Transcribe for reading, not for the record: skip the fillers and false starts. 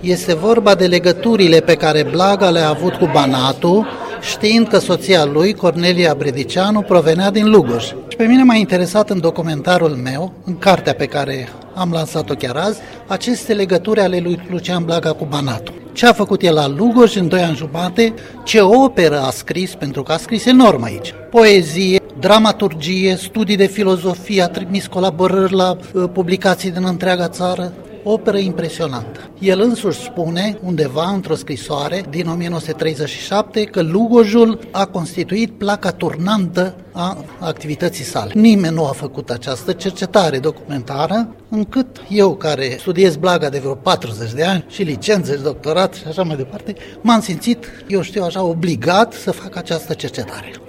Este vorba de legăturile pe care Blaga le-a avut cu Banatul, știind că soția lui, Cornelia Bredicianu, provenea din Lugoj. Și pe mine m-a interesat în documentarul meu, în cartea pe care am lansat-o chiar azi, aceste legături ale lui Lucian Blaga cu Banatul. Ce a făcut el la Lugoj în 2 ani jumate, ce operă a scris, pentru că a scris enorm aici. Poezie, dramaturgie, studii de filozofie, a trimis colaborări la publicații din întreaga țară. Operă impresionantă. El însuși spune undeva într-o scrisoare din 1937 că Lugojul a constituit placa turnantă a activității sale. Nimeni nu a făcut această cercetare documentară, încât eu, care studiez Blaga de vreo 40 de ani și licență și doctorat și așa mai departe, m-am simțit, eu știu așa, obligat să fac această cercetare.